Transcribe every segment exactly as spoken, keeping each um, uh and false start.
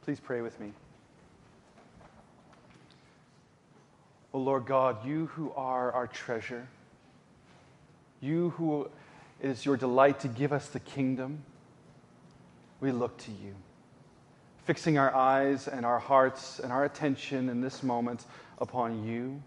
Please pray with me. O Lord God, you who are our treasure, you who it is your delight to give us the kingdom, we look to you, fixing our eyes and our hearts and our attention in this moment upon you,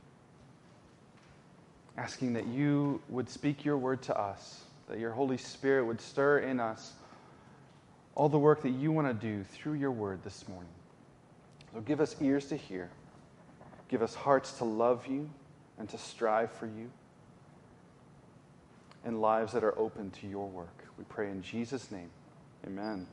asking that you would speak your word to us, that your Holy Spirit would stir in us all the work that you want to do through your word this morning. So give us ears to hear. Give us hearts to love you and to strive for you, and lives that are open to your work. We pray in Jesus' name. Amen.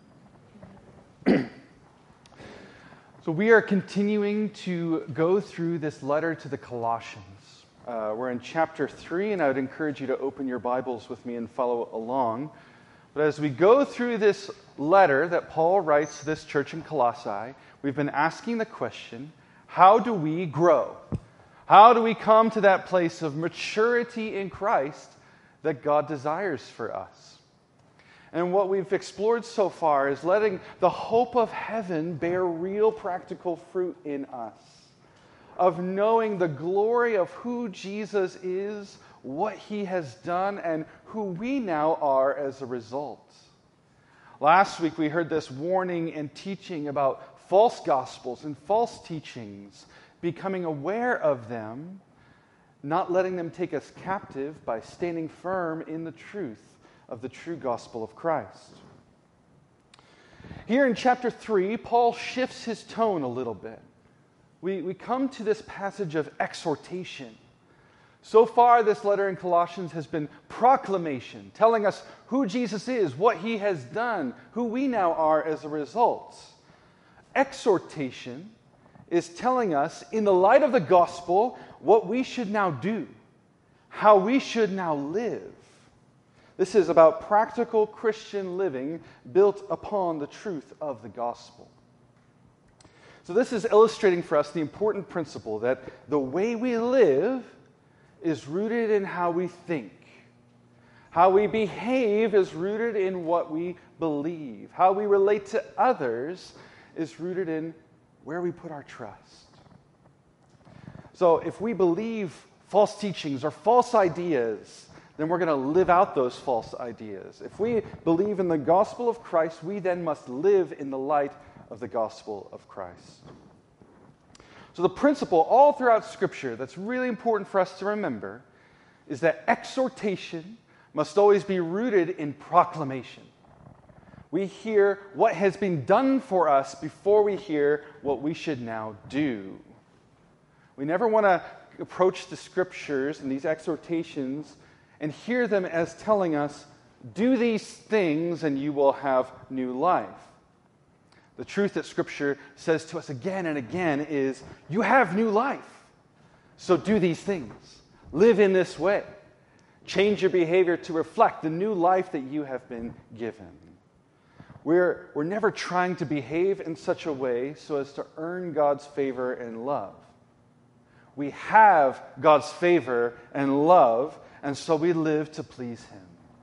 So we are continuing to go through this letter to the Colossians. Uh, we're in chapter three, and I would encourage you to open your Bibles with me and follow along. But as we go through this letter that Paul writes to this church in Colossae, we've been asking the question, how do we grow? How do we come to that place of maturity in Christ that God desires for us? And what we've explored so far is letting the hope of heaven bear real practical fruit in us, of knowing the glory of who Jesus is, what he has done, and who we now are as a result. Last week we heard this warning and teaching about false gospels and false teachings, becoming aware of them, not letting them take us captive by standing firm in the truth of the true gospel of Christ. Here in chapter three, Paul shifts his tone a little bit. We, we come to this passage of exhortation. So far, this letter in Colossians has been proclamation, telling us who Jesus is, what he has done, who we now are as a result. Exhortation is telling us, in the light of the gospel, what we should now do, how we should now live. This is about practical Christian living built upon the truth of the gospel. So this is illustrating for us the important principle that the way we live is rooted in how we think. How we behave is rooted in what we believe. How we relate to others is rooted in where we put our trust. So if we believe false teachings or false ideas, then we're going to live out those false ideas. If we believe in the gospel of Christ, we then must live in the light of the gospel of Christ. So the principle all throughout Scripture that's really important for us to remember is that exhortation must always be rooted in proclamation. We hear what has been done for us before we hear what we should now do. We never want to approach the Scriptures and these exhortations and hear them as telling us, do these things and you will have new life. The truth that Scripture says to us again and again is, you have new life, so do these things. Live in this way. Change your behavior to reflect the new life that you have been given. We're, we're never trying to behave in such a way so as to earn God's favor and love. We have God's favor and love, and so we live to please Him.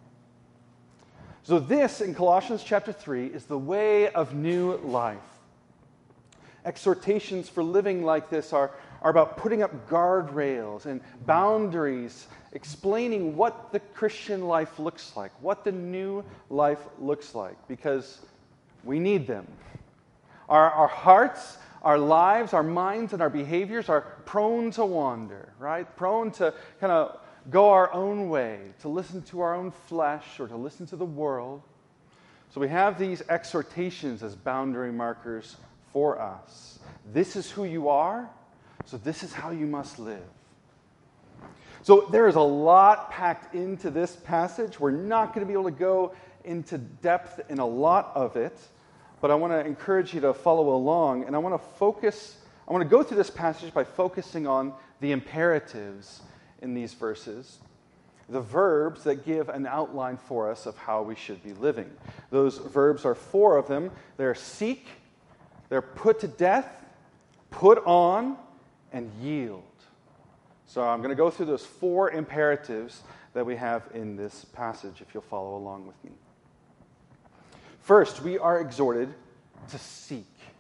So this, in Colossians chapter three, is the way of new life. Exhortations for living like this are, are about putting up guardrails and boundaries, explaining what the Christian life looks like, what the new life looks like, because we need them. Our, our hearts, our lives, our minds, and our behaviors are prone to wander, right? Prone to kind of go our own way, to listen to our own flesh or to listen to the world. So we have these exhortations as boundary markers for us. This is who you are, so this is how you must live. So there is a lot packed into this passage. We're not going to be able to go into depth in a lot of it, but I want to encourage you to follow along, and I want to focus, I want to go through this passage by focusing on the imperatives in these verses, the verbs that give an outline for us of how we should be living. Those verbs are four of them. They're seek, they're put to death, put on, and yield. So I'm going to go through those four imperatives that we have in this passage, if you'll follow along with me. First, we are exhorted to seek.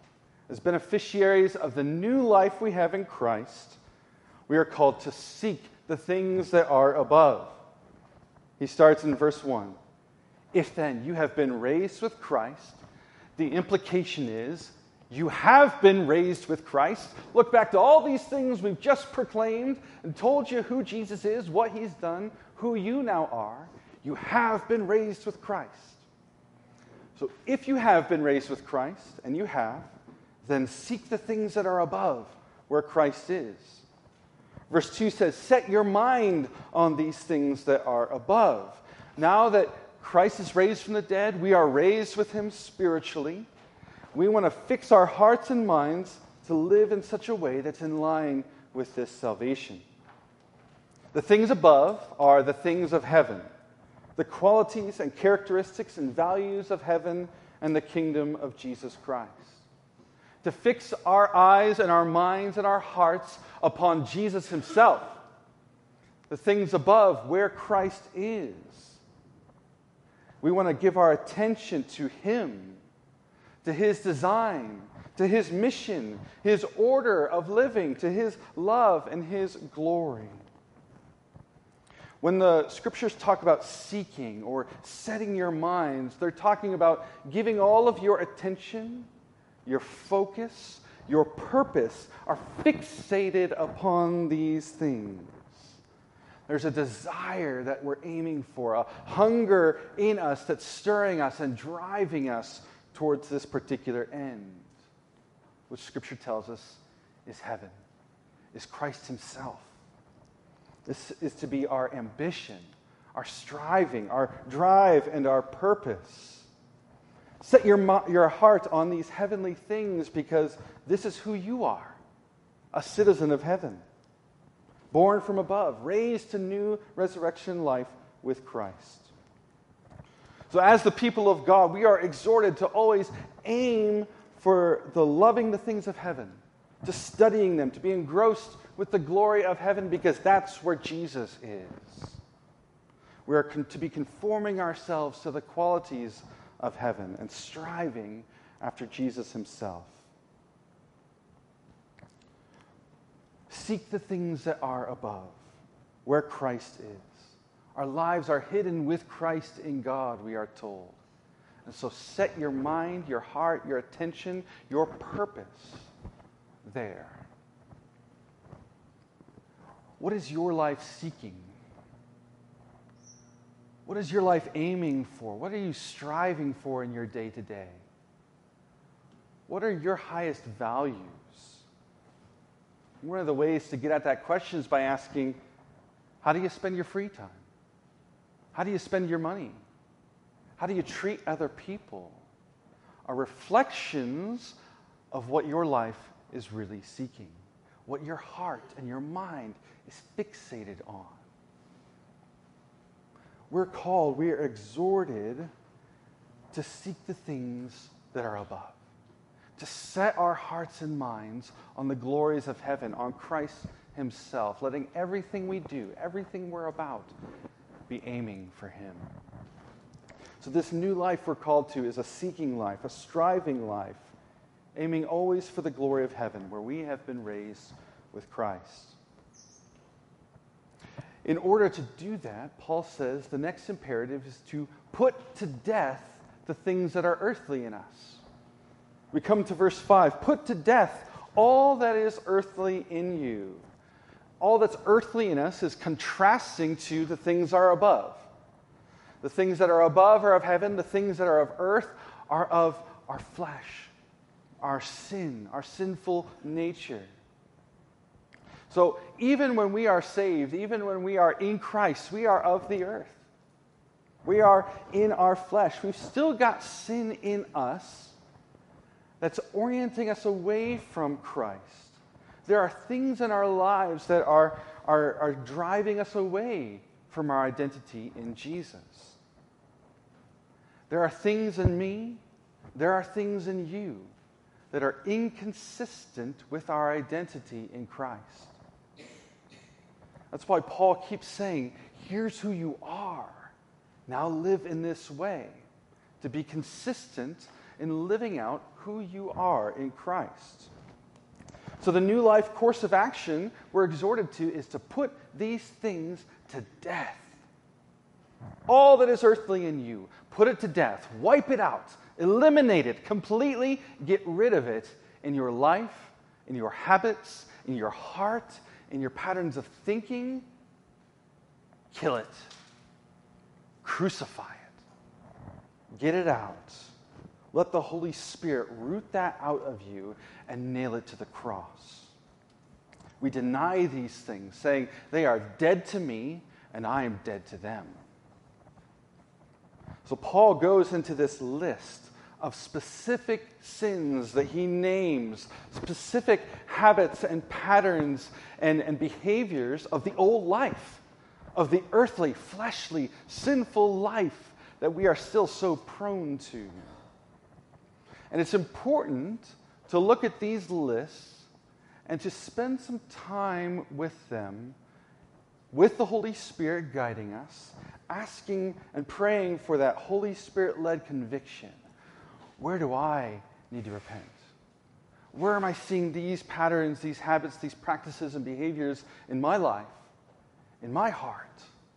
As beneficiaries of the new life we have in Christ, we are called to seek the things that are above. He starts in verse one. If then you have been raised with Christ, the implication is you have been raised with Christ. Look back to all these things we've just proclaimed and told you who Jesus is, what he's done, who you now are. You have been raised with Christ. So if you have been raised with Christ, and you have, then seek the things that are above, where Christ is. Verse two says, set your mind on these things that are above. Now that Christ is raised from the dead, we are raised with him spiritually. We want to fix our hearts and minds to live in such a way that's in line with this salvation. The things above are the things of heaven, the qualities and characteristics and values of heaven and the kingdom of Jesus Christ. To fix our eyes and our minds and our hearts upon Jesus himself, the things above where Christ is. We want to give our attention to him, to his design, to his mission, his order of living, to his love and his glory. When the scriptures talk about seeking or setting your minds, they're talking about giving all of your attention, your focus, your purpose are fixated upon these things. There's a desire that we're aiming for, a hunger in us that's stirring us and driving us towards this particular end, which Scripture tells us is heaven, is Christ himself. This is to be our ambition, our striving, our drive, and our purpose. Set your, your heart on these heavenly things because this is who you are, a citizen of heaven, born from above, raised to new resurrection life with Christ. So as the people of God, we are exhorted to always aim for the loving the things of heaven, to studying them, to be engrossed with the glory of heaven because that's where Jesus is. We are con- to be conforming ourselves to the qualities of heaven and striving after Jesus himself. Seek the things that are above, where Christ is. Our lives are hidden with Christ in God, we are told. And so set your mind, your heart, your attention, your purpose there. What is your life seeking? What is your life aiming for? What are you striving for in your day-to-day? What are your highest values? One of the ways to get at that question is by asking, how do you spend your free time? How do you spend your money? How do you treat other people? Are reflections of what your life is really seeking, what your heart and your mind is fixated on. We're called, we are exhorted to seek the things that are above, to set our hearts and minds on the glories of heaven, on Christ himself, letting everything we do, everything we're about, be aiming for him. So this new life we're called to is a seeking life, a striving life, aiming always for the glory of heaven, where we have been raised with Christ. In order to do that, Paul says the next imperative is to put to death the things that are earthly in us. We come to verse five. Put to death all that is earthly in you. All that's earthly in us is contrasting to the things that are above. The things that are above are of heaven. The things that are of earth are of our flesh, our sin, our sinful nature. So even when we are saved, even when we are in Christ, we are of the earth. We are in our flesh. We've still got sin in us that's orienting us away from Christ. There are things in our lives that are, are, are driving us away from our identity in Jesus. There are things in me, there are things in you that are inconsistent with our identity in Christ. That's why Paul keeps saying, here's who you are. Now live in this way, to be consistent in living out who you are in Christ. So the new life course of action we're exhorted to is to put these things to death. All that is earthly in you, put it to death, wipe it out, eliminate it completely, get rid of it in your life, in your habits, in your heart, in your patterns of thinking. Kill it. Crucify it. Get it out. Let the Holy Spirit root that out of you and nail it to the cross. We deny these things, saying, they are dead to me and I am dead to them. So Paul goes into this list of specific sins that he names, specific habits and patterns and, and behaviors of the old life, of the earthly, fleshly, sinful life that we are still so prone to. And it's important to look at these lists and to spend some time with them, with the Holy Spirit guiding us, asking and praying for that Holy Spirit-led conviction. Where do I need to repent? Where am I seeing these patterns, these habits, these practices and behaviors in my life, in my heart?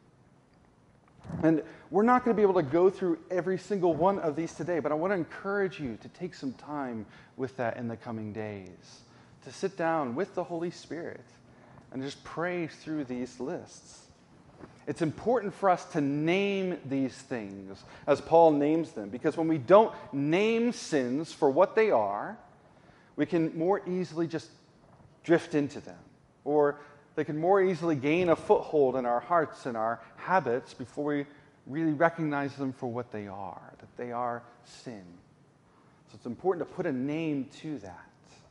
And we're not going to be able to go through every single one of these today, but I want to encourage you to take some time with that in the coming days, to sit down with the Holy Spirit and just pray through these lists. It's important for us to name these things as Paul names them, because when we don't name sins for what they are, we can more easily just drift into them, or they can more easily gain a foothold in our hearts and our habits before we really recognize them for what they are, that they are sin. So it's important to put a name to that.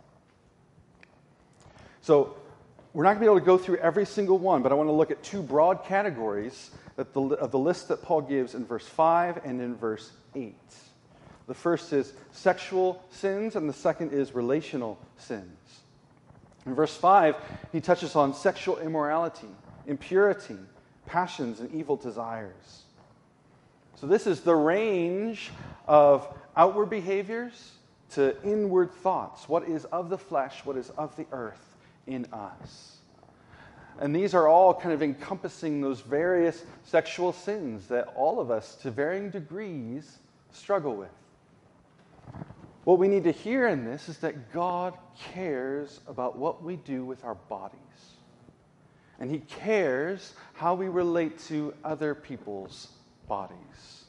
So we're not going to be able to go through every single one, but I want to look at two broad categories that the, of the list that Paul gives in verse five and in verse eight. The first is sexual sins, and the second is relational sins. In verse five, he touches on sexual immorality, impurity, passions, and evil desires. So this is the range of outward behaviors to inward thoughts. What is of the flesh, what is of the earth in us. And these are all kind of encompassing those various sexual sins that all of us, to varying degrees, struggle with. What we need to hear in this is that God cares about what we do with our bodies. And He cares how we relate to other people's bodies.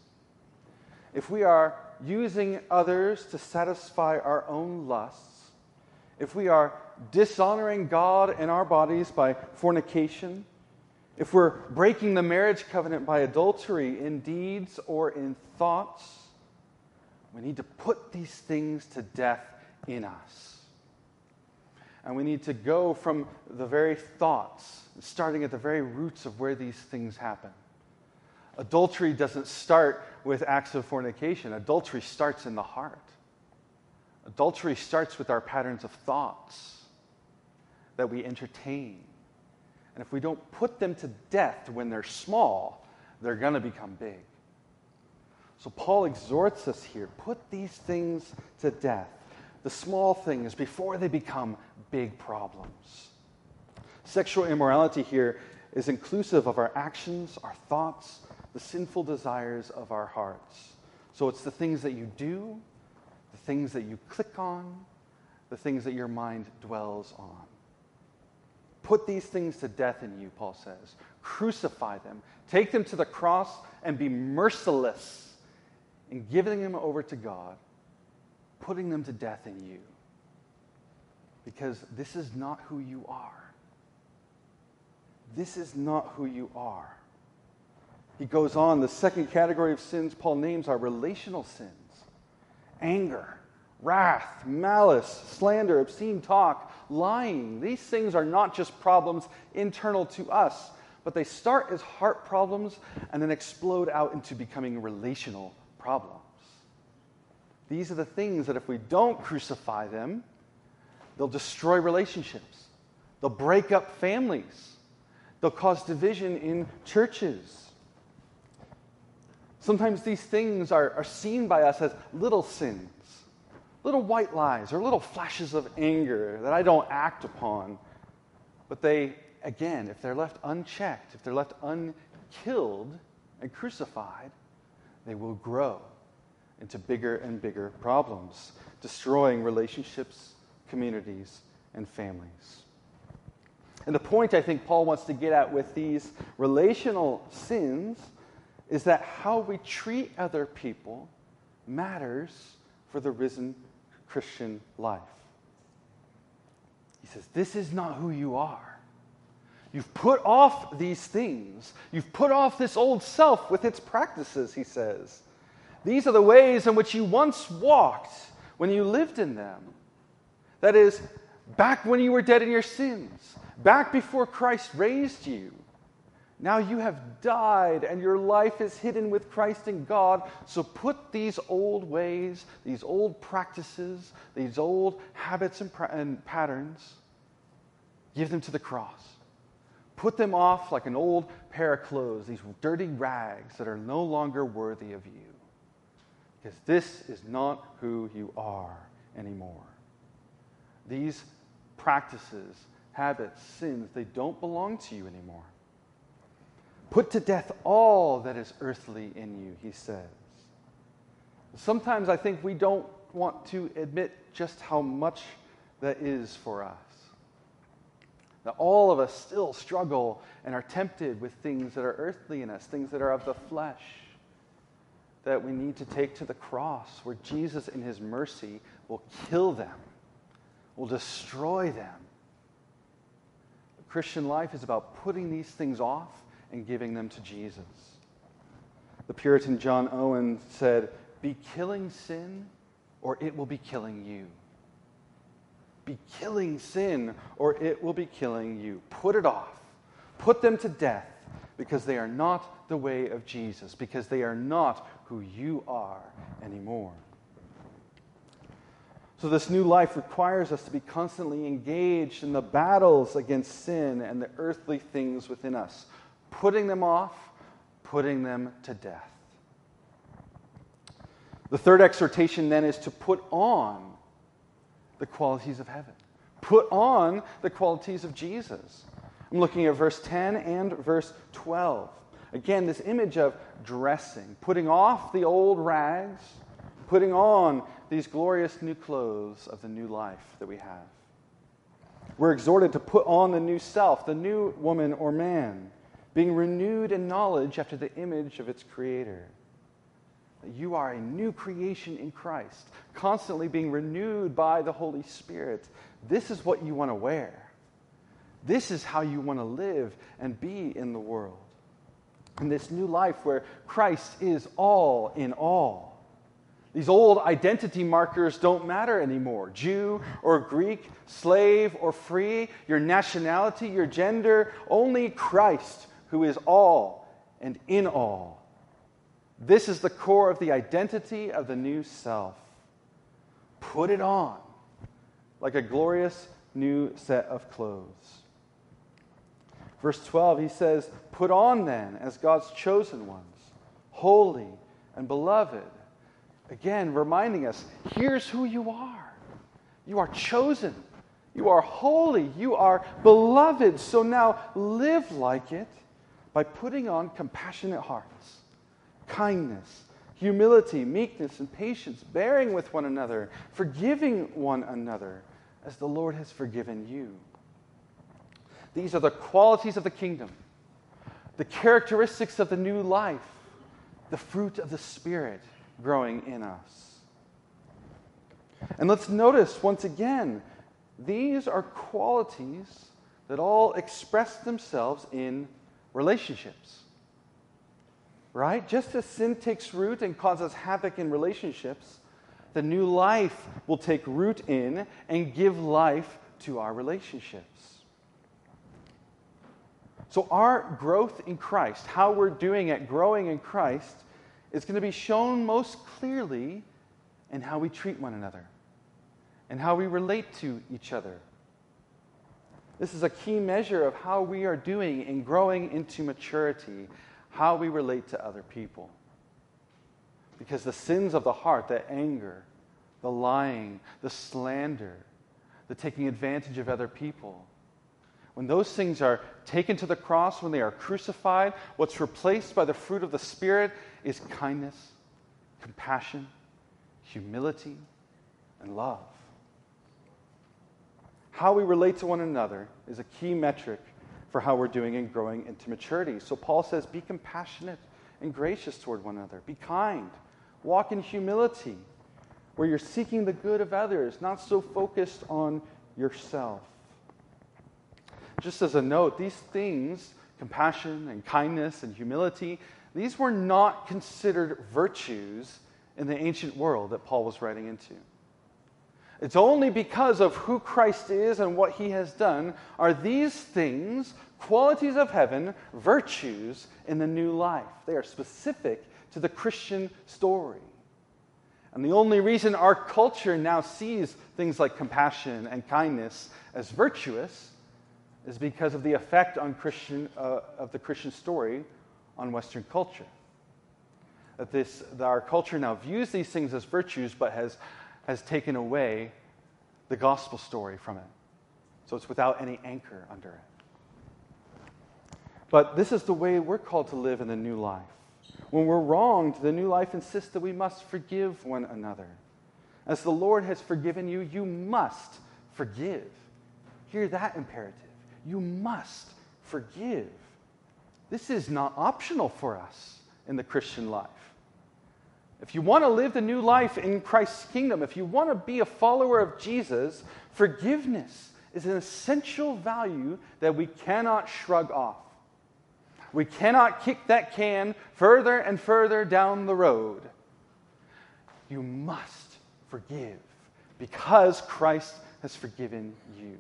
If we are using others to satisfy our own lusts, if we are dishonoring God in our bodies by fornication, if we're breaking the marriage covenant by adultery in deeds or in thoughts, we need to put these things to death in us. And we need to go from the very thoughts, starting at the very roots of where these things happen. Adultery doesn't start with acts of fornication. Adultery starts in the heart. Adultery starts with our patterns of thoughts that we entertain. And if we don't put them to death when they're small, they're going to become big. So Paul exhorts us here, put these things to death. The small things before they become big problems. Sexual immorality here is inclusive of our actions, our thoughts, the sinful desires of our hearts. So it's the things that you do, the things that you click on, the things that your mind dwells on. Put these things to death in you, Paul says. Crucify them. Take them to the cross and be merciless in giving them over to God, putting them to death in you. Because this is not who you are. This is not who you are. He goes on, the second category of sins Paul names are relational sins. Anger, wrath, malice, slander, obscene talk, lying. These things are not just problems internal to us, but they start as heart problems and then explode out into becoming relational problems. These are the things that if we don't crucify them, they'll destroy relationships. They'll break up families. They'll cause division in churches. Sometimes these things are, are seen by us as little sins. little white lies or little flashes of anger that I don't act upon. But they, again, if they're left unchecked, if they're left unkilled and crucified, they will grow into bigger and bigger problems, destroying relationships, communities, and families. And the point I think Paul wants to get at with these relational sins is that how we treat other people matters for the risen Christian life. He says, this is not who you are. You've put off these things. You've put off this old self with its practices, he says. These are the ways in which you once walked when you lived in them. That is, back when you were dead in your sins, back before Christ raised you. Now you have died and your life is hidden with Christ in God. So put these old ways, these old practices, these old habits and, pra- and patterns, give them to the cross. Put them off like an old pair of clothes, these dirty rags that are no longer worthy of you. Because this is not who you are anymore. These practices, habits, sins, they don't belong to you anymore. Put to death all that is earthly in you, he says. Sometimes I think we don't want to admit just how much that is for us. That all of us still struggle and are tempted with things that are earthly in us, things that are of the flesh, that we need to take to the cross, where Jesus in his mercy will kill them, will destroy them. The Christian life is about putting these things off and giving them to Jesus. The Puritan John Owen said, be killing sin or it will be killing you. Be killing sin or it will be killing you. Put it off. Put them to death because they are not the way of Jesus, because they are not who you are anymore. So this new life requires us to be constantly engaged in the battles against sin and the earthly things within us, putting them off, putting them to death. The third exhortation then is to put on the qualities of heaven. Put on the qualities of Jesus. I'm looking at verse ten and verse twelve. Again, this image of dressing, putting off the old rags, putting on these glorious new clothes of the new life that we have. We're exhorted to put on the new self, the new woman or man, being renewed in knowledge after the image of its creator. You are a new creation in Christ, constantly being renewed by the Holy Spirit. This is what you want to wear. This is how you want to live and be in the world. In this new life where Christ is all in all. These old identity markers don't matter anymore. Jew or Greek, slave or free, your nationality, your gender, only Christ who is all and in all. This is the core of the identity of the new self. Put it on like a glorious new set of clothes. Verse twelve, he says, put on then as God's chosen ones, holy and beloved. Again, reminding us, here's who you are. You are chosen. You are holy. You are beloved. So now live like it by putting on compassionate hearts, kindness, humility, meekness, and patience, bearing with one another, forgiving one another, as the Lord has forgiven you. These are the qualities of the kingdom, the characteristics of the new life, the fruit of the Spirit growing in us. And let's notice once again, these are qualities that all express themselves in relationships. Right? Just as sin takes root and causes havoc in relationships, the new life will take root in and give life to our relationships. So our growth in Christ, how we're doing at growing in Christ, is going to be shown most clearly in how we treat one another and how we relate to each other. This is a key measure of how we are doing in growing into maturity, how we relate to other people. Because the sins of the heart, that anger, the lying, the slander, the taking advantage of other people. When those things are taken to the cross, when they are crucified, what's replaced by the fruit of the Spirit is kindness, compassion, humility, and love. How we relate to one another is a key metric for how we're doing and growing into maturity. So Paul says, be compassionate and gracious toward one another. Be kind. Walk in humility, where you're seeking the good of others, not so focused on yourself. Just as a note, these things, compassion and kindness and humility, these were not considered virtues in the ancient world that Paul was writing into. It's only because of who Christ is and what he has done are these things, qualities of heaven, virtues in the new life. They are specific to the Christian story. And the only reason our culture now sees things like compassion and kindness as virtuous is because of the effect on Christian uh, of the Christian story on Western culture. That this that our culture now views these things as virtues, but has has taken away the gospel story from it. So it's without any anchor under it. But this is the way we're called to live in the new life. When we're wronged, the new life insists that we must forgive one another. As the Lord has forgiven you, you must forgive. Hear that imperative. You must forgive. This is not optional for us in the Christian life. If you want to live the new life in Christ's kingdom, if you want to be a follower of Jesus, forgiveness is an essential value that we cannot shrug off. We cannot kick that can further and further down the road. You must forgive because Christ has forgiven you.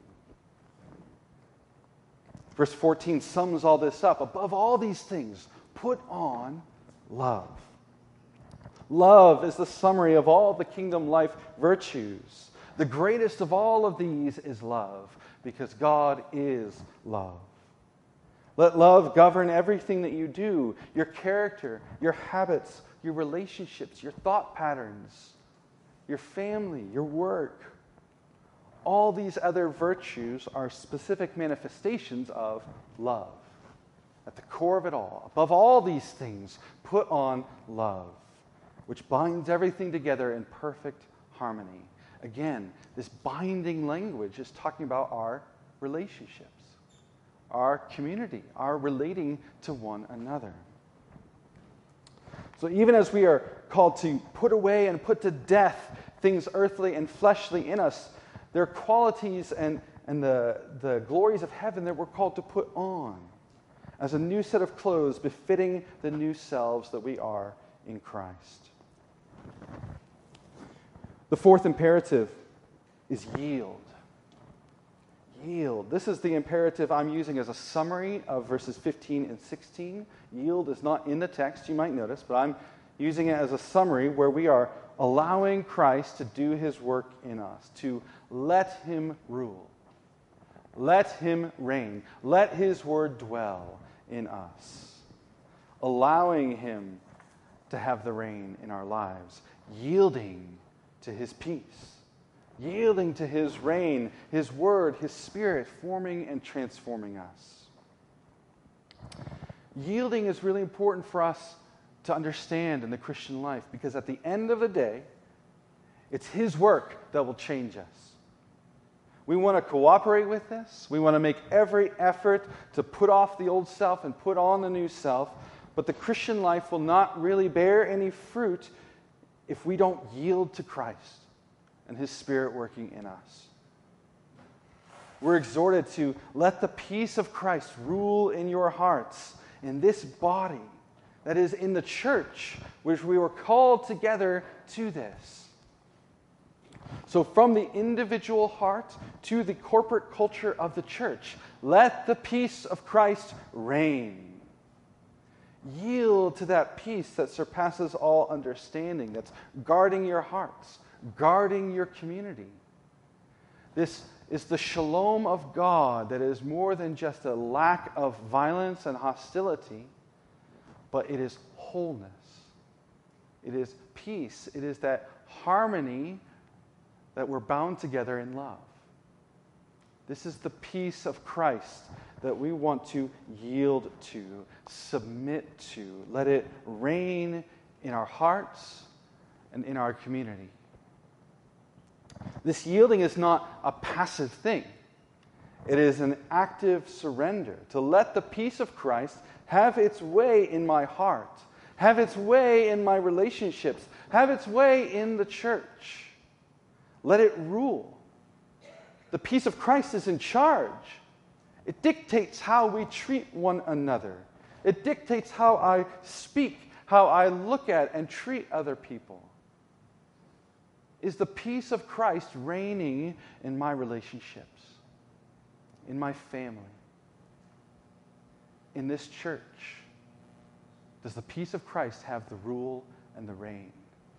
Verse fourteen sums all this up. Above all these things, put on love. Love is the summary of all the kingdom life virtues. The greatest of all of these is love, because God is love. Let love govern everything that you do, your character, your habits, your relationships, your thought patterns, your family, your work. All these other virtues are specific manifestations of love. At the core of it all, above all these things, put on love, which binds everything together in perfect harmony. Again, this binding language is talking about our relationships, our community, our relating to one another. So even as we are called to put away and put to death things earthly and fleshly in us, there are qualities and, and the, the glories of heaven that we're called to put on as a new set of clothes befitting the new selves that we are in Christ. The fourth imperative is yield. Yield. This is the imperative I'm using as a summary of verses fifteen and sixteen. Yield is not in the text, you might notice, but I'm using it as a summary where we are allowing Christ to do his work in us, to let him rule, let him reign, let his word dwell in us, allowing him to have the reign in our lives, yielding to his peace, yielding to his reign, his word, his spirit, forming and transforming us. Yielding is really important for us to understand in the Christian life, because at the end of the day, it's his work that will change us. We want to cooperate with this. We want to make every effort to put off the old self and put on the new self. But the Christian life will not really bear any fruit if we don't yield to Christ and his Spirit working in us. We're exhorted to let the peace of Christ rule in your hearts, in this body that is in the church, which we were called together to this. So from the individual heart to the corporate culture of the church, let the peace of Christ reign. Yield to that peace that surpasses all understanding, that's guarding your hearts, guarding your community. This is the shalom of God that is more than just a lack of violence and hostility, but it is wholeness. It is peace. It is that harmony that we're bound together in love. This is the peace of Christ that we want to yield to, submit to. Let it reign in our hearts and in our community. This yielding is not a passive thing. It is an active surrender to let the peace of Christ have its way in my heart, have its way in my relationships, have its way in the church. Let it rule. The peace of Christ is in charge. It dictates how we treat one another. It dictates how I speak, how I look at and treat other people. Is the peace of Christ reigning in my relationships, in my family, in this church? Does the peace of Christ have the rule and the reign?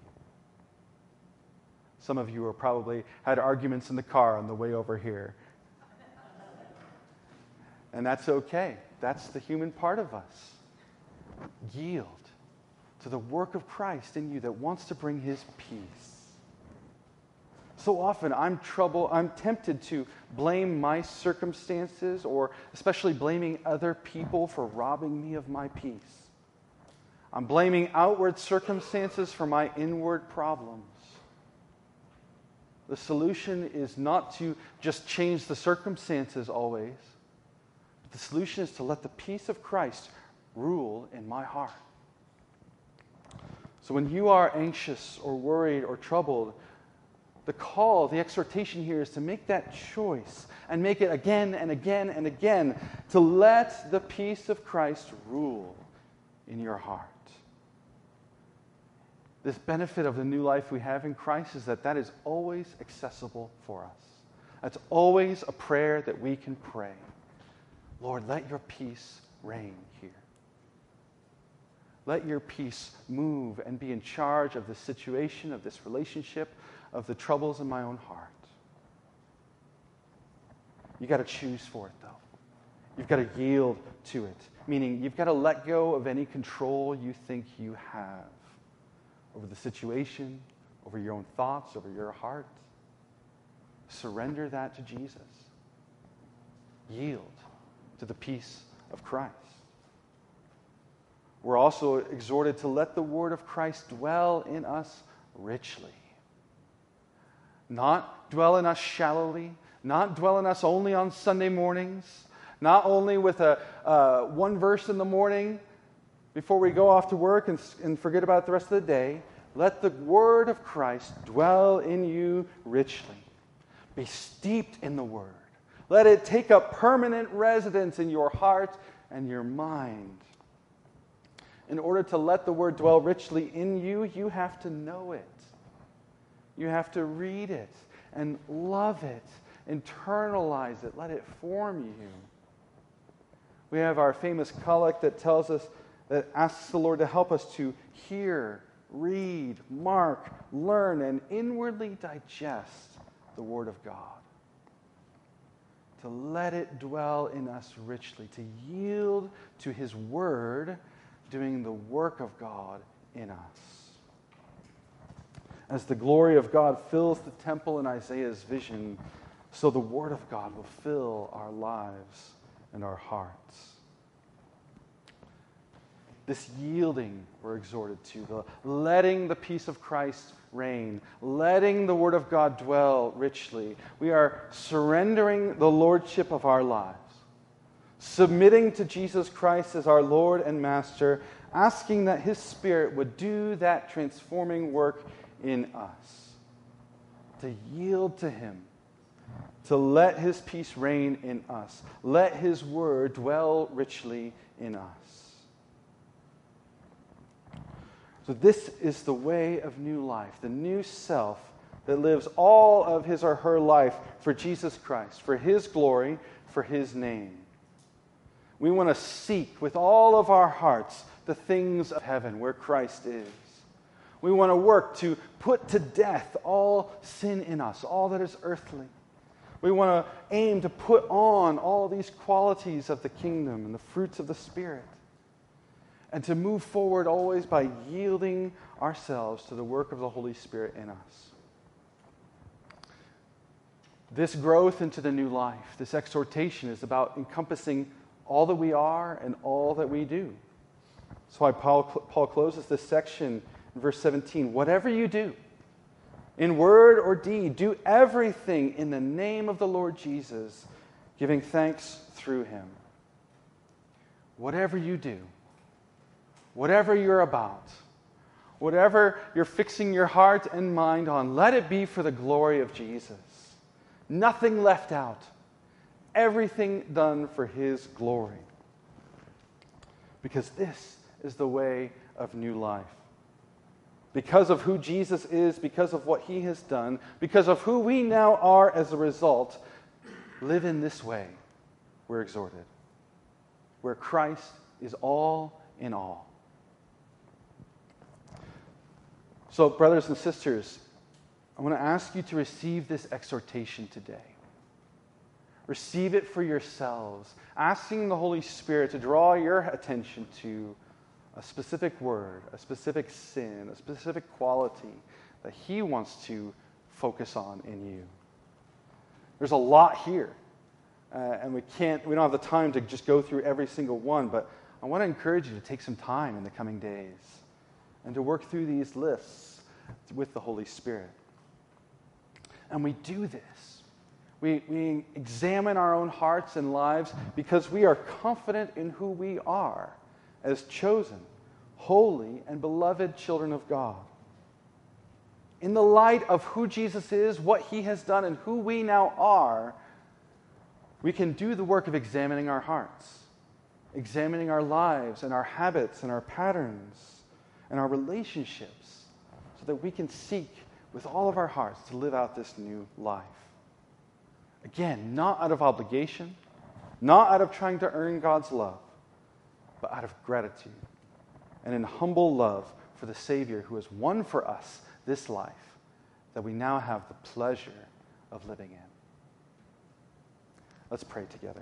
Some of you have probably had arguments in the car on the way over here. And that's okay. That's the human part of us. Yield to the work of Christ in you that wants to bring his peace. So often I'm trouble, I'm tempted to blame my circumstances, or especially blaming other people for robbing me of my peace. I'm blaming outward circumstances for my inward problems. The solution is not to just change the circumstances always. The solution is to let the peace of Christ rule in my heart. So when you are anxious or worried or troubled, the call, the exhortation here is to make that choice and make it again and again and again to let the peace of Christ rule in your heart. This benefit of the new life we have in Christ is that that is always accessible for us. That's always a prayer that we can pray. Lord, let your peace reign here. Let your peace move and be in charge of the situation, of this relationship, of the troubles in my own heart. You've got to choose for it, though. You've got to yield to it, meaning you've got to let go of any control you think you have over the situation, over your own thoughts, over your heart. Surrender that to Jesus. Yield to the peace of Christ. We're also exhorted to let the word of Christ dwell in us richly. Not dwell in us shallowly, not dwell in us only on Sunday mornings, not only with a uh, one verse in the morning before we go off to work and, and forget about it the rest of the day. Let the word of Christ dwell in you richly. Be steeped in the word. Let it take up permanent residence in your heart and your mind. In order to let the word dwell richly in you, you have to know it. You have to read it and love it, internalize it, let it form you. We have our famous collect that tells us, that asks the Lord to help us to hear, read, mark, learn, and inwardly digest the Word of God. To let it dwell in us richly, to yield to His Word doing the work of God in us. As the glory of God fills the temple in Isaiah's vision, so the Word of God will fill our lives and our hearts. This yielding we're exhorted to, the letting the peace of Christ reign, letting the Word of God dwell richly. We are surrendering the lordship of our lives, submitting to Jesus Christ as our Lord and Master, asking that His Spirit would do that transforming work in us, to yield to Him, to let His peace reign in us, let His Word dwell richly in us. So this is the way of new life, the new self that lives all of his or her life for Jesus Christ, for His glory, for His name. We want to seek with all of our hearts the things of heaven where Christ is. We want to work to put to death all sin in us, all that is earthly. We want to aim to put on all these qualities of the kingdom and the fruits of the Spirit. And to move forward always by yielding ourselves to the work of the Holy Spirit in us. This growth into the new life, this exhortation is about encompassing all that we are and all that we do. That's why Paul, Paul closes this section in verse seventeen. Whatever you do, in word or deed, do everything in the name of the Lord Jesus, giving thanks through him. Whatever you do, whatever you're about, whatever you're fixing your heart and mind on, let it be for the glory of Jesus. Nothing left out. Everything done for his glory. Because this is the way of new life. Because of who Jesus is, because of what he has done, because of who we now are as a result, live in this way, we're exhorted. Where Christ is all in all. So, brothers and sisters, I want to ask you to receive this exhortation today. Receive it for yourselves, asking the Holy Spirit to draw your attention to a specific word, a specific sin, a specific quality that he wants to focus on in you. There's a lot here, uh, and we can't, we don't have the time to just go through every single one, but I want to encourage you to take some time in the coming days and to work through these lists with the Holy Spirit. And we do this. We, we examine our own hearts and lives because we are confident in who we are as chosen, holy, and beloved children of God. In the light of who Jesus is, what he has done, and who we now are, we can do the work of examining our hearts, examining our lives and our habits and our patterns and our relationships so that we can seek with all of our hearts to live out this new life. Again, not out of obligation, not out of trying to earn God's love, but out of gratitude and in humble love for the Savior who has won for us this life that we now have the pleasure of living in. Let's pray together.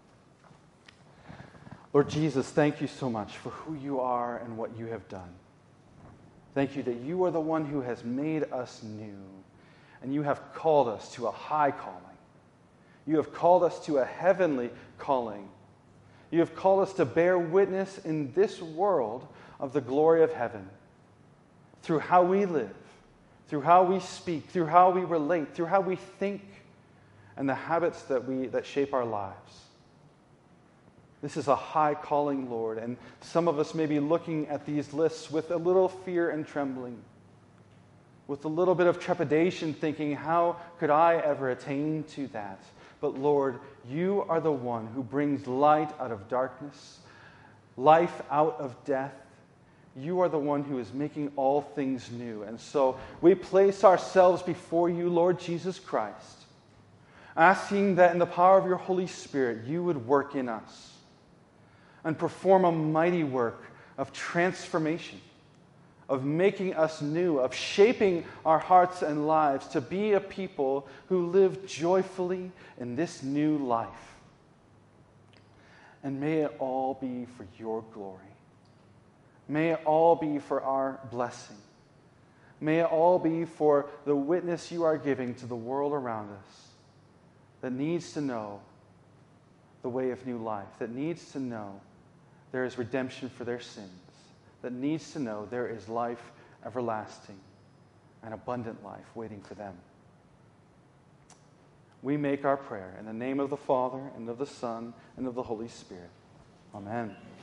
Lord Jesus, thank you so much for who you are and what you have done. Thank you that you are the one who has made us new, and you have called us to a high calling. You have called us to a heavenly calling. You have called us to bear witness in this world of the glory of heaven through how we live, through how we speak, through how we relate, through how we think, and the habits that we that shape our lives. This is a high calling, Lord, and some of us may be looking at these lists with a little fear and trembling, with a little bit of trepidation, thinking, how could I ever attain to that? But Lord, you are the one who brings light out of darkness, life out of death. You are the one who is making all things new. And so we place ourselves before you, Lord Jesus Christ, asking that in the power of your Holy Spirit, you would work in us and perform a mighty work of transformation, of making us new, of shaping our hearts and lives to be a people who live joyfully in this new life. And may it all be for your glory. May it all be for our blessing. May it all be for the witness you are giving to the world around us that needs to know the way of new life, that needs to know there is redemption for their sins, that needs to know there is life everlasting and abundant life waiting for them. We make our prayer in the name of the Father, and of the Son, and of the Holy Spirit. Amen.